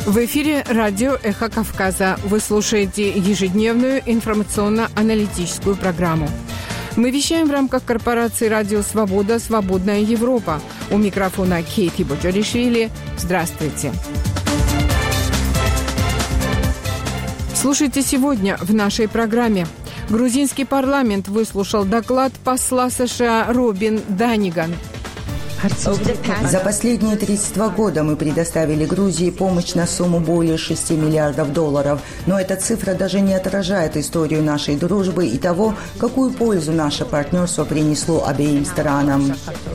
В эфире радио «Эхо Кавказа». Вы слушаете ежедневную информационно-аналитическую программу. Мы вещаем в рамках корпорации «Радио Свобода. Свободная Европа». У микрофона Кейти Боджаришвили. Здравствуйте. Слушайте сегодня в нашей программе. Грузинский парламент выслушал доклад посла США Робин Даниган. За последние 32 года мы предоставили Грузии помощь на сумму более $6 миллиардов. Но эта цифра даже не отражает историю нашей дружбы и того, какую пользу наше партнерство принесло обеим странам.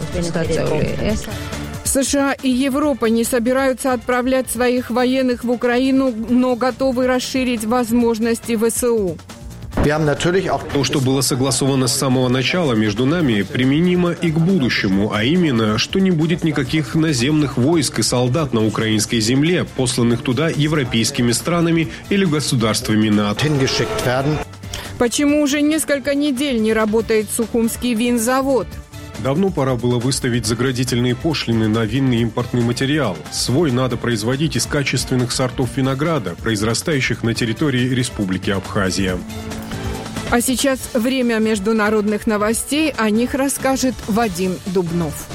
США и Европа не собираются отправлять своих военных в Украину, но готовы расширить возможности ВСУ. То, что было согласовано с самого начала между нами, применимо и к будущему, а именно, что не будет никаких наземных войск и солдат на украинской земле, посланных туда европейскими странами или государствами НАТО. Почему уже несколько недель не работает Сухумский винзавод? Давно пора было выставить заградительные пошлины на винный импортный материал. Свой надо производить из качественных сортов винограда, произрастающих на территории Республики Абхазия. А сейчас время международных новостей. О них расскажет Вадим Дубнов.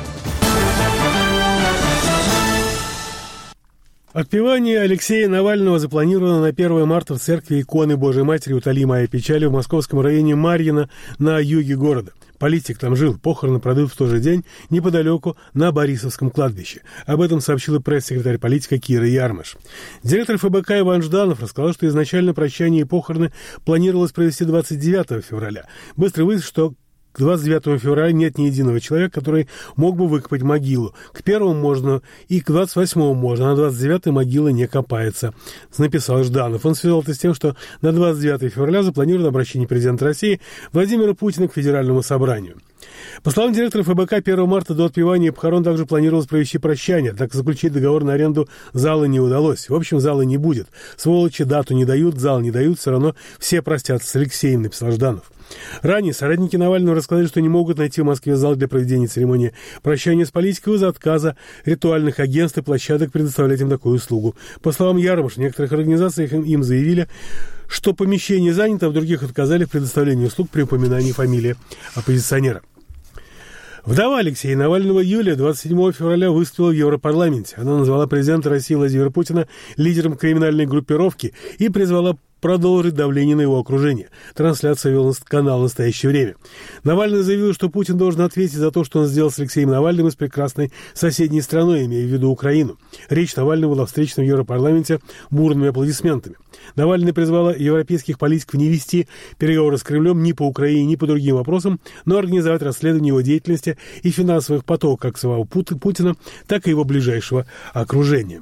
Отпевание Алексея Навального запланировано на 1 марта в церкви иконы Божией Матери «Утоли моей печали» в московском районе Марьино на юге города. Политик там жил. Похороны пройдут в тот же день неподалеку на Борисовском кладбище. Об этом сообщила пресс-секретарь политика Кира Ярмаш. Директор ФБК Иван Жданов рассказал, что изначально прощание и похороны планировалось провести 29 февраля. Быстро выяснилось, что к 29 февраля нет ни единого человека, который мог бы выкопать могилу. К 1 можно и к 28 можно, а на 29 могила не копается, написал Жданов. Он связал это с тем, что на 29 февраля запланировано обращение президента России Владимира Путина к Федеральному собранию. По словам директора ФБК, 1 марта до отпевания и похорон также планировалось провести прощание, так заключить договор на аренду зала не удалось. В общем, зала не будет. Сволочи дату не дают, зал не дают, все равно все простятся с Алексеем, написал Жданов. Ранее соратники Навального рассказали, что не могут найти в Москве зал для проведения церемонии прощания с политикой из-за отказа ритуальных агентств и площадок предоставлять им такую услугу. По словам Ярмаша, в некоторых организациях им заявили, что помещение занято, а в других отказали в предоставлении услуг при упоминании фамилии оппозиционера. Вдова Алексея Навального Юлия 27 февраля выступила в Европарламенте. Она назвала президента России Владимира Путина лидером криминальной группировки и призвала продолжить давление на его окружение. Трансляцию вел канал в настоящее время. Навальный заявил, что Путин должен ответить за то, что он сделал с Алексеем Навальным и с прекрасной соседней страной, имея в виду Украину. Речь Навального была встречена в Европарламенте бурными аплодисментами. Навальный призвала европейских политиков не вести переговоры с Кремлем ни по Украине, ни по другим вопросам, но организовать расследование его деятельности и финансовых потоков как самого Путина, так и его ближайшего окружения.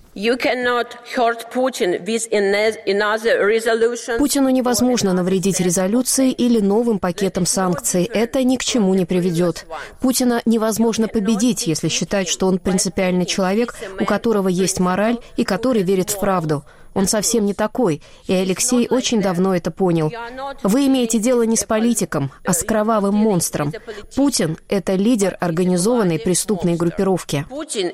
Путину невозможно навредить резолюцией или новым пакетом санкций. Это ни к чему не приведет. Путина невозможно победить, если считать, что он принципиальный человек, у которого есть мораль и который верит в правду. Он совсем не такой, и Алексей очень давно это понял. Вы имеете дело не с политиком, а с кровавым монстром. Путин – это лидер организованной преступной группировки.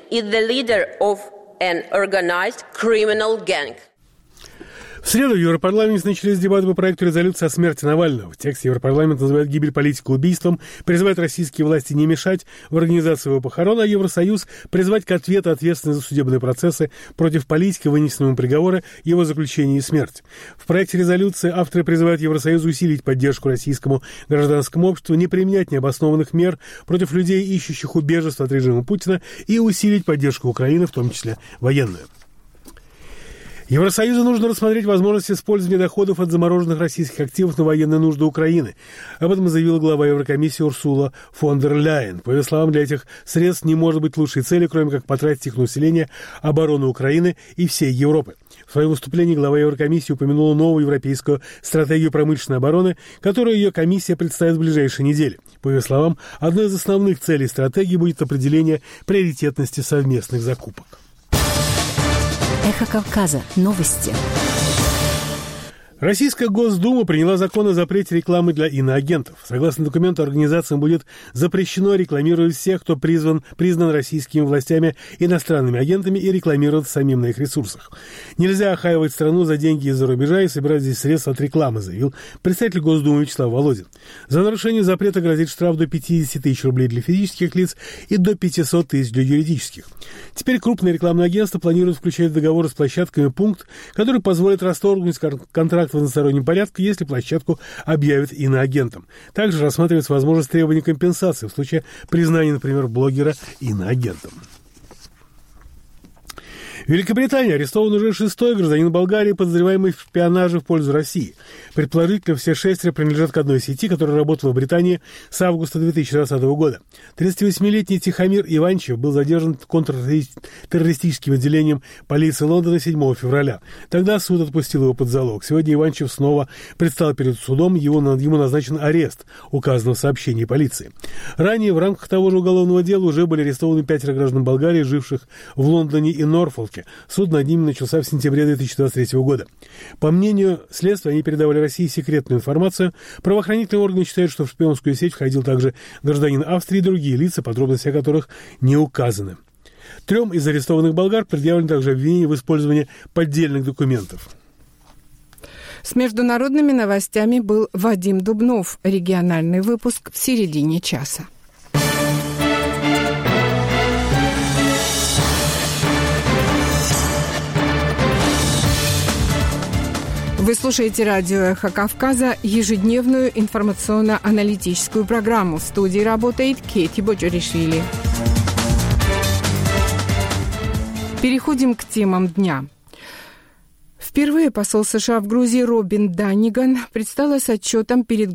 В среду в Европарламенте начались дебаты по проекту резолюции о смерти Навального. В тексте Европарламент называет гибель политика убийством, призывает российские власти не мешать в организации его похорон, а Евросоюз призвать к ответу ответственность за судебные процессы против политика, вынесенному приговоры, его заключения и смерть. В проекте резолюции авторы призывают Евросоюз усилить поддержку российскому гражданскому обществу, не применять необоснованных мер против людей, ищущих убежище от режима Путина, и усилить поддержку Украины, в том числе военную. Евросоюзу нужно рассмотреть возможность использования доходов от замороженных российских активов на военные нужды Украины. Об этом заявила глава Еврокомиссии Урсула фон дер Ляйен. По ее словам, для этих средств не может быть лучшей цели, кроме как потратить их на усиление обороны Украины и всей Европы. В своем выступлении глава Еврокомиссии упомянула новую европейскую стратегию промышленной обороны, которую ее комиссия представит в ближайшие недели. По ее словам, одной из основных целей стратегии будет определение приоритетности совместных закупок. Эхо Кавказа. Новости. Российская Госдума приняла закон о запрете рекламы для иноагентов. Согласно документу, организациям будет запрещено рекламировать всех, кто признан российскими властями иностранными агентами и рекламировать самим на их ресурсах. Нельзя охаивать страну за деньги из-за рубежа и собирать здесь средства от рекламы, заявил представитель Госдумы Вячеслав Володин. За нарушение запрета грозит штраф до 50 тысяч рублей для физических лиц и до 500 тысяч для юридических. Теперь крупные рекламные агентства планируют включать в договоры с площадками пункт, который позволит расторгнуть контракт в одностороннем порядке, если площадку объявят иноагентом. Также рассматривается возможность требования компенсации в случае признания, например, блогера иноагентом. В Великобритании арестован уже 6-й гражданин Болгарии, подозреваемый в шпионаже в пользу России. Предположительно, все 6 принадлежат к одной сети, которая работала в Британии с августа 2020 года. 38-летний Тихомир Иванчев был задержан контртеррористическим отделением полиции Лондона 7 февраля. Тогда суд отпустил его под залог. Сегодня Иванчев снова предстал перед судом, ему назначен арест, указано в сообщении полиции. Ранее в рамках того же уголовного дела уже были арестованы 5 граждан Болгарии, живших в Лондоне и Норфолке. Суд над ними начался в сентябре 2023 года. По мнению следствия, они передавали России секретную информацию. Правоохранительные органы считают, что в шпионскую сеть входил также гражданин Австрии и другие лица, подробности о которых не указаны. 3 из арестованных болгар предъявлено также обвинение в использовании поддельных документов. С международными новостями был Вадим Дубнов. Региональный выпуск в середине часа. Вы слушаете радио «Эхо Кавказа», ежедневную информационно-аналитическую программу. В студии работает Кети Боджоришвили. Переходим к темам дня. Впервые посол США в Грузии Робин Данниган предстала с отчетом перед